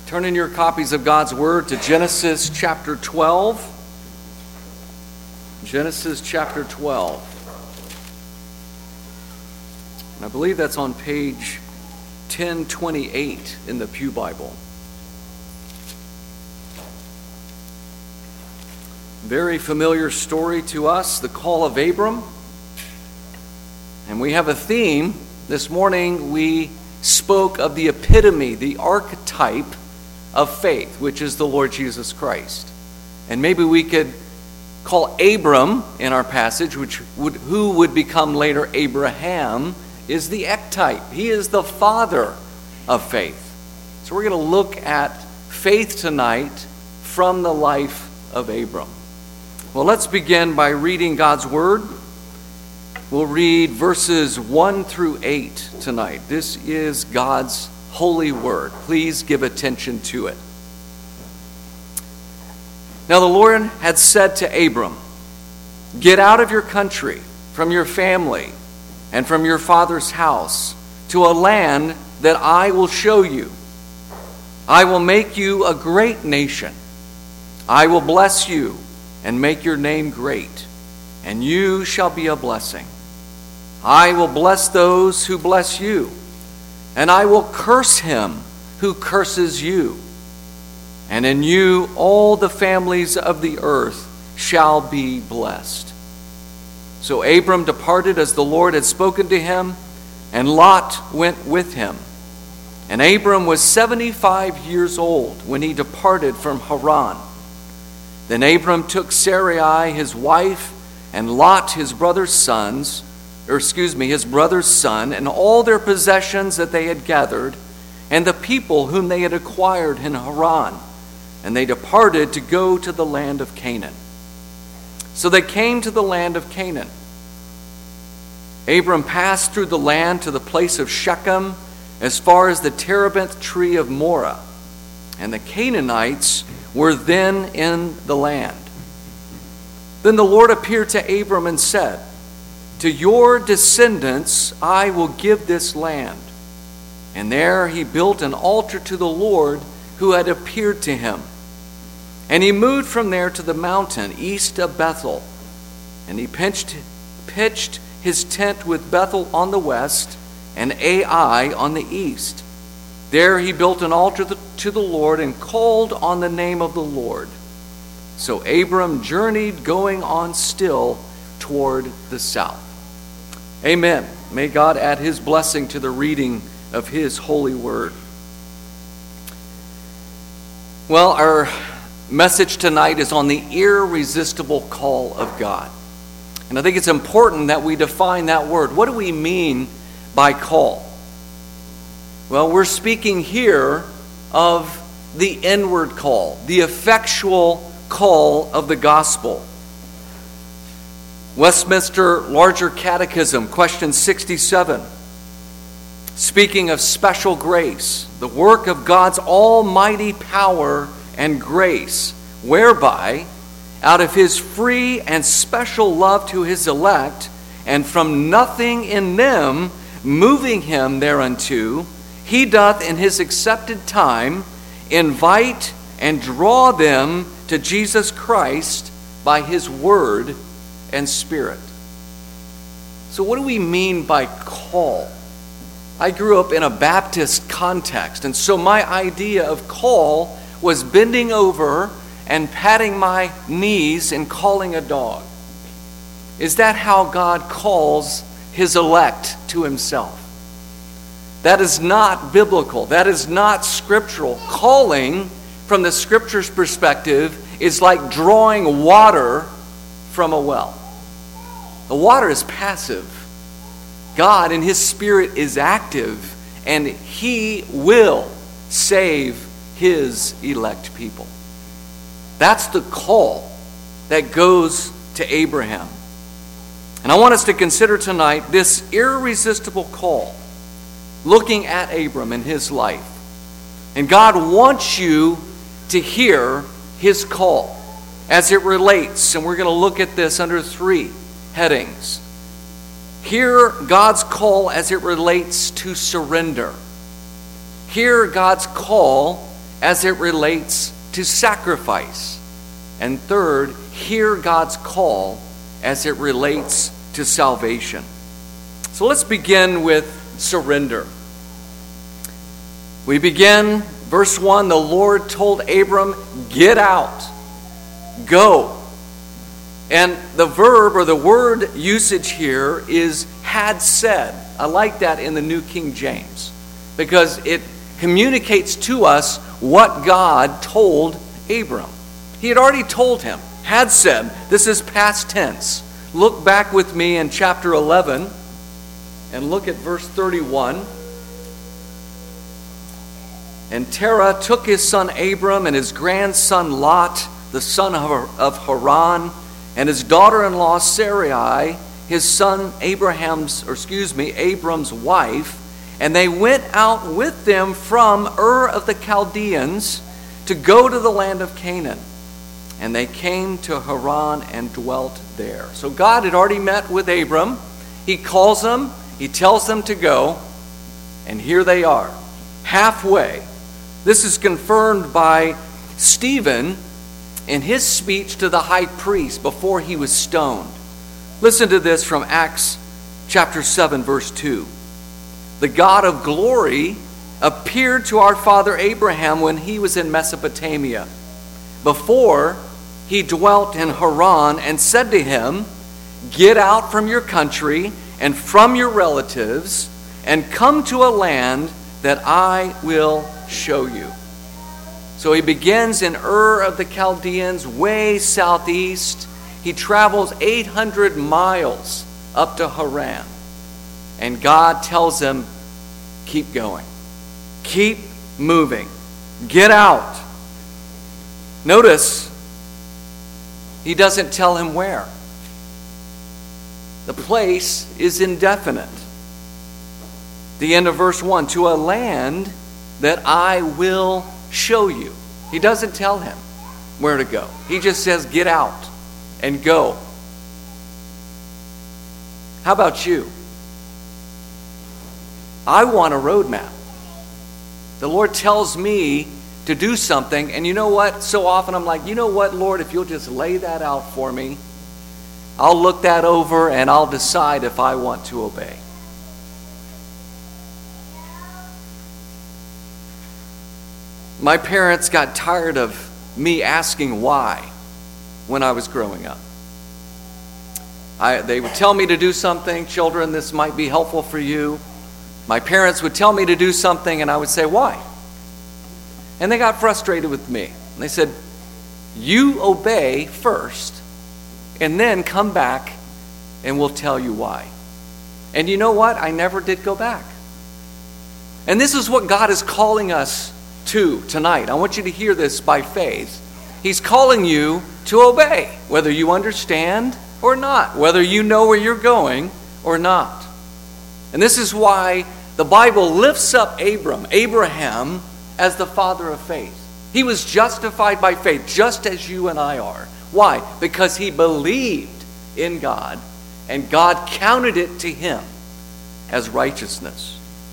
Turn in your copies of God's Word to Genesis chapter 12. Genesis chapter 12. And I believe that's on page 1028 in the Pew Bible. Very familiar story to us, the call of Abram. And we have a theme. This morning we spoke of the epitome, the archetype of faith, which is the Lord Jesus Christ. And maybe we could call Abram in our passage, who would become later Abraham, is the archetype. He is the father of faith. So we're going to look at faith tonight from the life of Abram. Well, let's begin by reading God's Word. We'll read verses 1 through 8 tonight. This is God's holy word. Please give attention to it. Now the Lord had said to Abram, "Get out of your country, from your family, and from your father's house, to a land that I will show you. I will make you a great nation. I will bless you and make your name great, and you shall be a blessing. I will bless those who bless you, and I will curse him who curses you. And in you all the families of the earth shall be blessed." So Abram departed as the Lord had spoken to him, and Lot went with him. And Abram was 75 years old when he departed from Haran. Then Abram took Sarai his wife, and Lot his brother's son, and all their possessions that they had gathered, and the people whom they had acquired in Haran, and they departed to go to the land of Canaan. So they came to the land of Canaan. Abram passed through the land to the place of Shechem, as far as the terebinth tree of Moreh, and the Canaanites were then in the land. Then the Lord appeared to Abram and said, "To your descendants I will give this land." And there he built an altar to the Lord who had appeared to him. And he moved from there to the mountain east of Bethel. And he pitched his tent with Bethel on the west and Ai on the east. There he built an altar to the Lord and called on the name of the Lord. So Abram journeyed, going on still toward the south. Amen. May God add his blessing to the reading of his holy word. Well, our message tonight is on the irresistible call of God. And I think it's important that we define that word. What do we mean by call? Well, we're speaking here of the inward call, the effectual call of the gospel. Westminster Larger Catechism, question 67. Speaking of special grace, the work of God's almighty power and grace, whereby, out of his free and special love to his elect, and from nothing in them moving him thereunto, he doth in his accepted time invite and draw them to Jesus Christ by his word and Spirit. So what do we mean by call? I grew up in a Baptist context, and so my idea of call was bending over and patting my knees and calling a dog. Is that how God calls his elect to himself? That is not biblical. That is not scriptural. Calling, from the scripture's perspective, is like drawing water from a well. The water is passive. God in his Spirit is active, and he will save his elect people. That's the call that goes to Abraham. And I want us to consider tonight this irresistible call, looking at Abram and his life. And God wants you to hear his call as it relates, and we're going to look at this under 3 headings. Hear God's call as it relates to surrender. Hear God's call as it relates to sacrifice. And third, hear God's call as it relates to salvation. So let's begin with surrender. We begin, verse 1, the Lord told Abram, get out, go. And the verb or the word usage here is had said. I like that in the New King James because it communicates to us what God told Abram. He had already told him, had said. This is past tense. Look back with me in chapter 11 and look at verse 31. And Terah took his son Abram and his grandson Lot, the son of Haran, and his daughter-in-law Sarai, his son Abram's wife, and they went out with them from Ur of the Chaldeans to go to the land of Canaan. And they came to Haran and dwelt there. So God had already met with Abram. He calls them, he tells them to go, and here they are, halfway. This is confirmed by Stephen in his speech to the high priest before he was stoned. Listen to this from Acts chapter 7, verse 2. The God of glory appeared to our father Abraham when he was in Mesopotamia, before he dwelt in Haran, and said to him, get out from your country and from your relatives and come to a land that I will show you. So he begins in Ur of the Chaldeans, way southeast. He travels 800 miles up to Haran. And God tells him, keep going. Keep moving. Get out. Notice, he doesn't tell him where. The place is indefinite. The end of verse 1, to a land that I will show you. He doesn't tell him where to go. He just says, get out and go. How about you? I want a roadmap. The Lord tells me to do something, and you know what? So often I'm like, you know what, Lord, if you'll just lay that out for me, I'll look that over and I'll decide if I want to obey. My parents got tired of me asking why when I was growing up. They would tell me to do something. Children, this might be helpful for you. My parents would tell me to do something and I would say, why? And they got frustrated with me. And they said, you obey first and then come back and we'll tell you why. And you know what? I never did go back. And this is what God is calling us to tonight. I want you to hear this by faith. He's calling you to obey, whether you understand or not, whether you know where you're going or not. And this is why the Bible lifts up Abraham, as the father of faith. He was justified by faith, just as you and I are. Why? Because he believed in God, and God counted it to him as righteousness.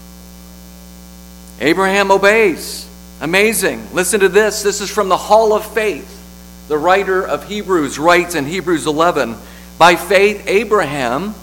Abraham obeys. Amazing. Listen to this. This is from the Hall of Faith. The writer of Hebrews writes in Hebrews 11, by faith Abraham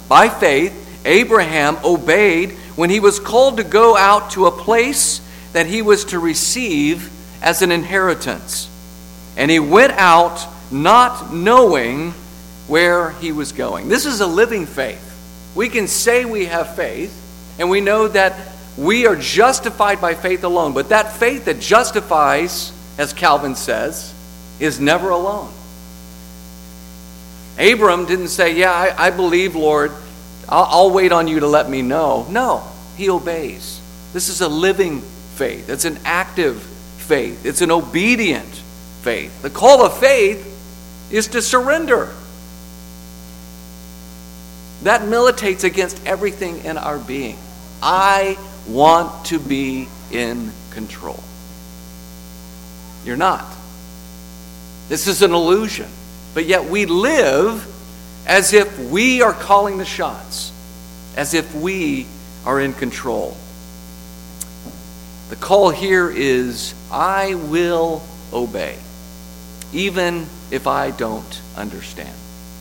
obeyed when he was called to go out to a place that he was to receive as an inheritance. And he went out not knowing where he was going. This is a living faith. We can say we have faith, and we know that we are justified by faith alone. But that faith that justifies, as Calvin says, is never alone. Abram didn't say, yeah, I believe, Lord. I'll wait on you to let me know. No, he obeys. This is a living faith. It's an active faith. It's an obedient faith. The call of faith is to surrender. That militates against everything in our being. I want to be in control. You're not. This is an illusion. But yet we live as if we are calling the shots, as if we are in control. The call here is I will obey, even if I don't understand.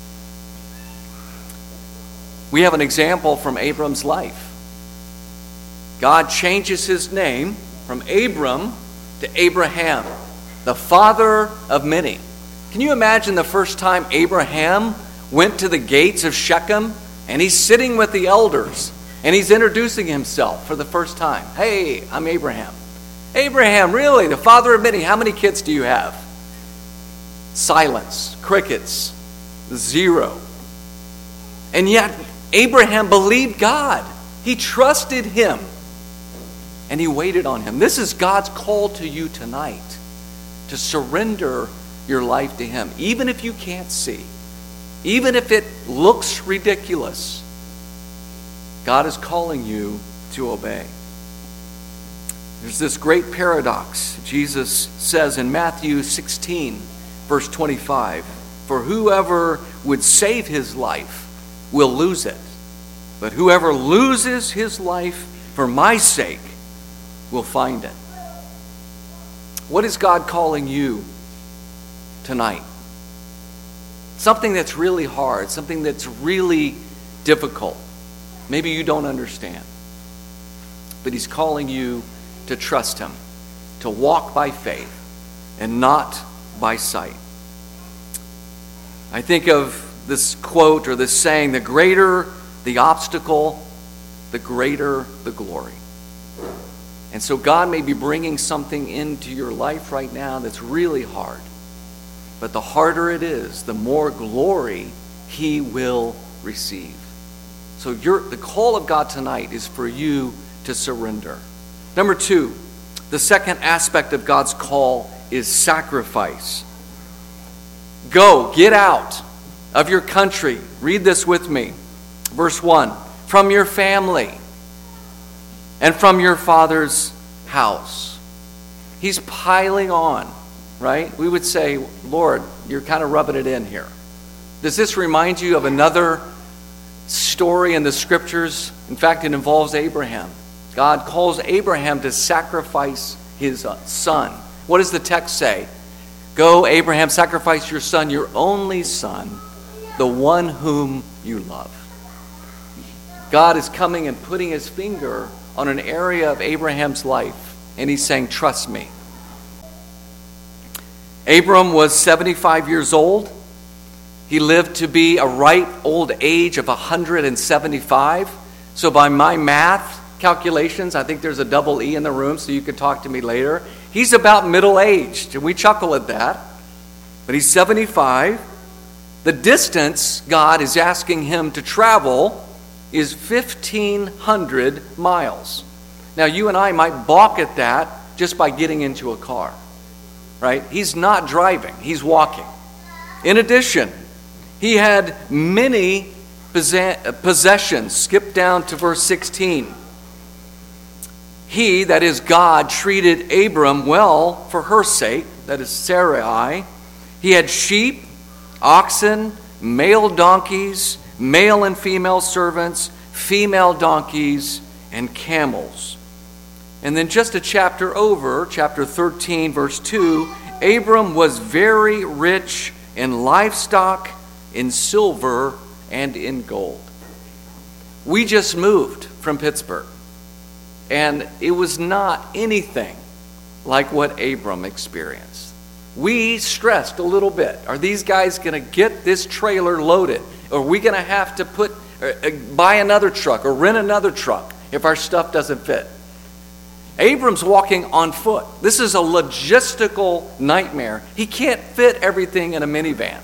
We have an example from Abram's life. God changes his name from Abram to Abraham, the father of many. Can you imagine the first time Abraham went to the gates of Shechem and he's sitting with the elders and he's introducing himself for the first time? Hey, I'm Abraham. Abraham, really? The father of many. How many kids do you have? Silence, crickets, zero. And yet Abraham believed God. He trusted him. And he waited on him. This is God's call to you tonight, to surrender your life to him, even if you can't see, even if it looks ridiculous. God is calling you to obey. There's this great paradox. Jesus says in Matthew 16, verse 25, "For whoever would save his life will lose it, but whoever loses his life for my sake will find it." What is God calling you tonight? Something that's really hard, something that's really difficult. Maybe you don't understand. But he's calling you to trust him, to walk by faith and not by sight. I think of this quote or this saying, the greater the obstacle, the greater the glory. And so God may be bringing something into your life right now that's really hard. But the harder it is, the more glory he will receive. So the call of God tonight is for you to surrender. Number 2, the second aspect of God's call is sacrifice. Go, get out of your country. Read this with me. Verse 1, from your family and from your father's house. He's piling on, right? We would say, Lord, you're kind of rubbing it in here. Does this remind you of another story in the scriptures? In fact, it involves Abraham. God calls Abraham to sacrifice his son. What does the text say? Go, Abraham, sacrifice your son, your only son, the one whom you love. God is coming and putting his finger on an area of Abraham's life, and he's saying, trust me. Abram was 75 years old. He lived to be a ripe old age of 175. So by my math calculations, I think there's a double E in the room, so you could talk to me later. He's about middle-aged, and we chuckle at that. But he's 75. The distance God is asking him to travel is 1,500 miles. Now, you and I might balk at that just by getting into a car, right? He's not driving, he's walking. In addition, he had many possessions. Skip down to verse 16. He, that is God, treated Abram well for her sake, that is Sarai. He had sheep, oxen, male donkeys, male and female servants, female donkeys, and camels. And then just a chapter over, chapter 13, verse 2, Abram was very rich in livestock, in silver, and in gold. We just moved from Pittsburgh, and it was not anything like what Abram experienced. We stressed a little bit. Are these guys going to get this trailer loaded? Or are we going to have to buy another truck or rent another truck if our stuff doesn't fit? Abram's walking on foot. This is a logistical nightmare. He can't fit everything in a minivan.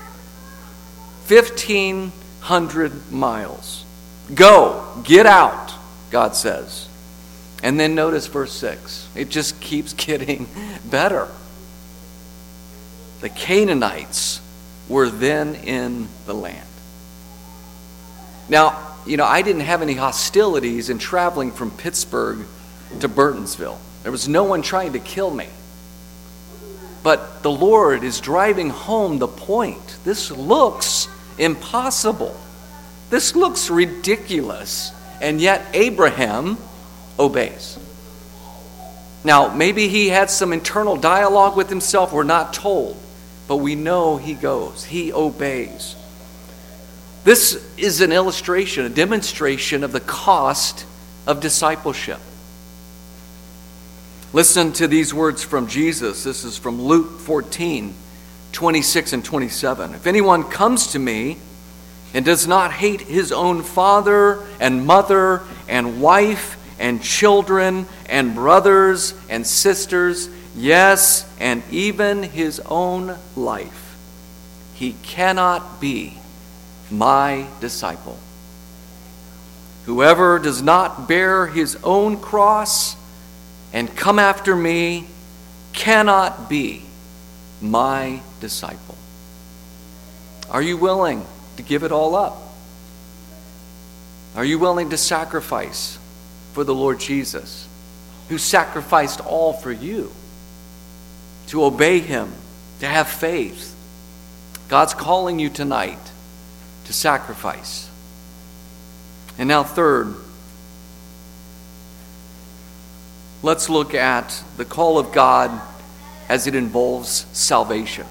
1,500 miles. Go, get out, God says. And then notice verse 6. It just keeps getting better. The Canaanites were then in the land. Now, I didn't have any hostilities in traveling from Pittsburgh to Burtonsville. There was no one trying to kill me. But the Lord is driving home the point. This looks impossible. This looks ridiculous. And yet Abraham obeys. Now, maybe he had some internal dialogue with himself. We're not told. But we know he goes. He obeys. This is an illustration, a demonstration of the cost of discipleship. Listen to these words from Jesus. This is from Luke 14, 26 and 27. If anyone comes to me and does not hate his own father and mother and wife and children and brothers and sisters, yes, and even his own life, he cannot be my disciple. Whoever does not bear his own cross and come after me cannot be my disciple. Are you willing to give it all up? Are you willing to sacrifice for the Lord Jesus, who sacrificed all for you, to obey him, to have faith? God's calling you tonight to sacrifice. And now third, let's look at the call of God as it involves salvation.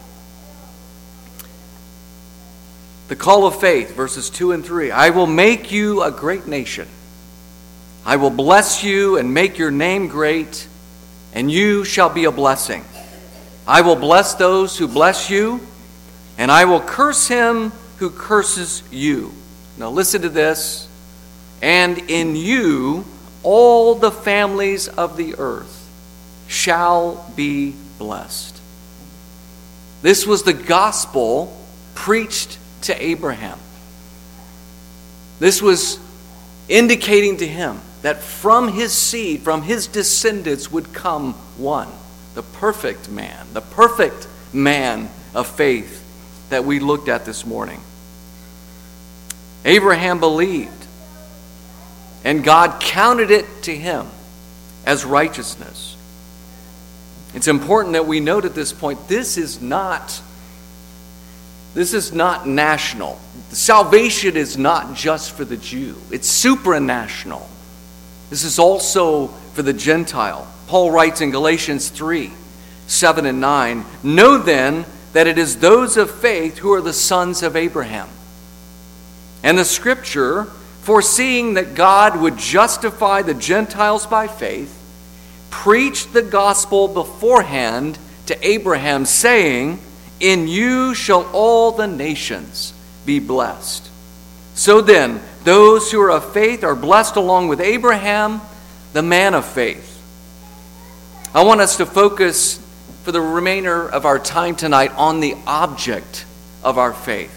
The call of faith, verses 2 and 3. I will make you a great nation. I will bless you and make your name great, and you shall be a blessing. I will bless those who bless you, and I will curse him who curses you. Now listen to this. And in you all the families of the earth shall be blessed. This was the gospel preached to Abraham. This was indicating to him that from his seed, from his descendants would come one, the perfect man of faith that we looked at this morning. Abraham believed, and God counted it to him as righteousness. It's important that we note at this point, this is not national. Salvation is not just for the Jew. It's supranational. This is also for the Gentile. Paul writes in Galatians 3, 7 and 9, know then that it is those of faith who are the sons of Abraham. And the scripture, foreseeing that God would justify the Gentiles by faith, preached the gospel beforehand to Abraham, saying, in you shall all the nations be blessed. So then, those who are of faith are blessed along with Abraham, the man of faith. I want us to focus for the remainder of our time tonight on the object of our faith.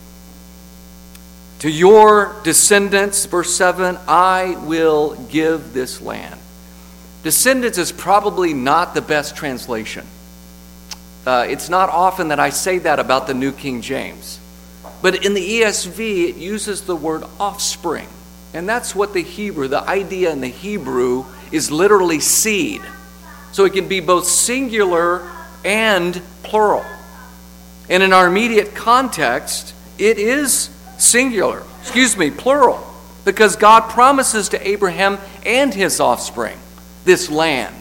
To your descendants, verse 7, I will give this land. Descendants is probably not the best translation. It's not often that I say that about the New King James. But in the ESV, it uses the word offspring. And that's what the idea in the Hebrew is literally seed. So it can be both singular and plural. And in our immediate context, it is plural. Because God promises to Abraham and his offspring this land.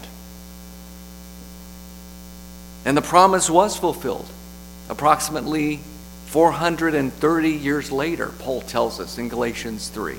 And the promise was fulfilled approximately 430 years later, Paul tells us in Galatians 3.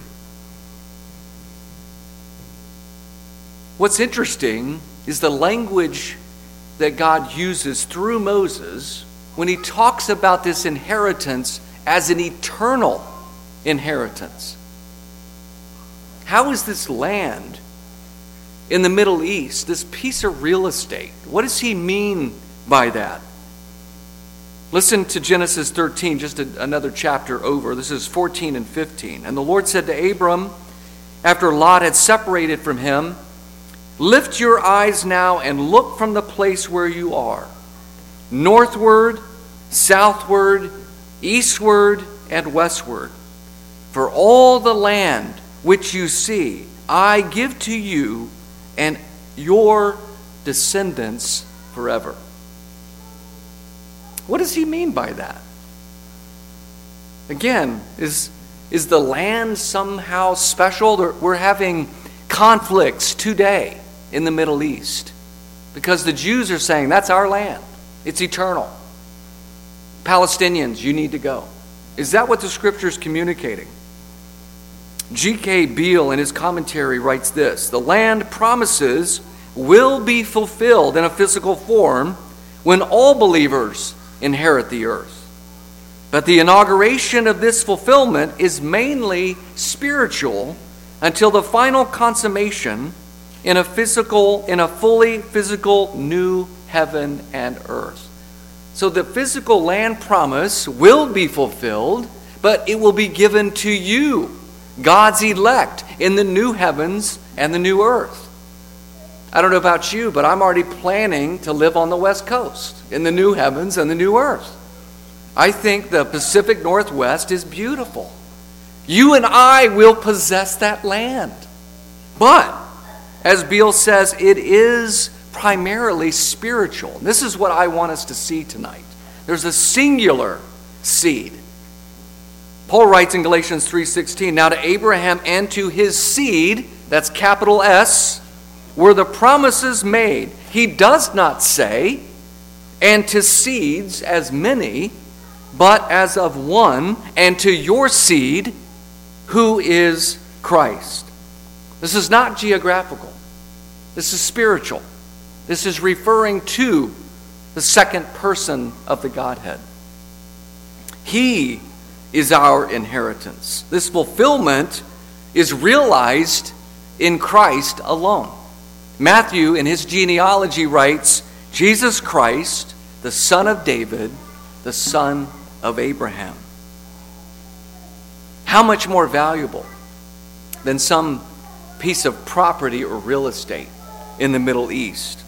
What's interesting is the language that God uses through Moses when he talks about this inheritance as an eternal inheritance. How is this land in the Middle East, this piece of real estate, what does he mean by that? Listen to Genesis 13, just another chapter over. This is 14 and 15. And the Lord said to Abram, after Lot had separated from him, lift your eyes now and look from the place where you are, northward, southward, eastward, and westward. For all the land which you see, I give to you and your descendants forever. What does he mean by that? Again, is the land somehow special? We're having conflicts today in the Middle East. Because the Jews are saying, that's our land. It's eternal. Palestinians, you need to go. Is that what the Scripture is communicating? G.K. Beale in his commentary writes this: the land promises will be fulfilled in a physical form when all believers inherit the earth. But the inauguration of this fulfillment is mainly spiritual until the final consummation in a fully physical new heaven and earth. So the physical land promise will be fulfilled, but it will be given to you, God's elect, in the new heavens and the new earth. I don't know about you, but I'm already planning to live on the West Coast in the new heavens and the new earth. I think the Pacific Northwest is beautiful. You and I will possess that land. But, as Beale says, it is primarily spiritual. This is what I want us to see tonight. There's a singular seed. Paul writes in Galatians 3:16, now to Abraham and to his seed, that's capital S, were the promises made. He does not say, and to seeds as many, but as of one, and to your seed, who is Christ. This is not geographical. This is spiritual. This is referring to the second person of the Godhead. He is our inheritance. This fulfillment is realized in Christ alone. Matthew, in his genealogy, writes, Jesus Christ, the son of David, the son of Abraham. How much more valuable than some piece of property or real estate in the Middle East?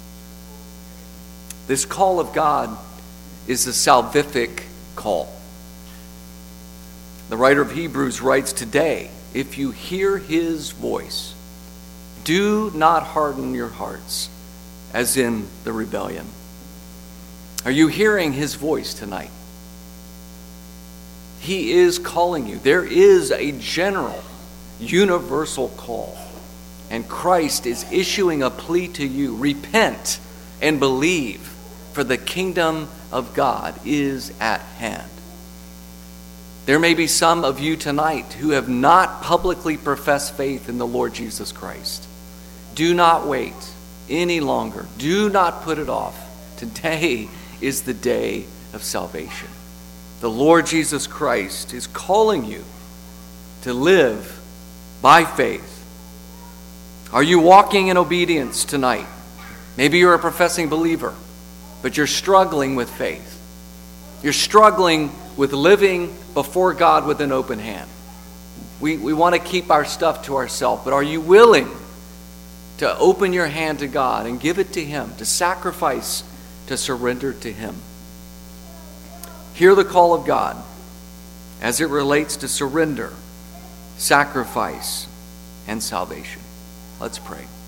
This call of God is a salvific call. The writer of Hebrews writes, today, if you hear his voice, do not harden your hearts as in the rebellion. Are you hearing his voice tonight? He is calling you. There is a general, universal call. And Christ is issuing a plea to you. Repent and believe, for the kingdom of God is at hand. There may be some of you tonight who have not publicly professed faith in the Lord Jesus Christ. Do not wait any longer. Do not put it off. Today is the day of salvation. The Lord Jesus Christ is calling you to live by faith. Are you walking in obedience tonight? Maybe you're a professing believer, but you're struggling with faith. You're struggling with living before God with an open hand. We want to keep our stuff to ourselves, but are you willing to open your hand to God and give it to him, to sacrifice, to surrender to him? Hear the call of God as it relates to surrender, sacrifice, and salvation. Let's pray.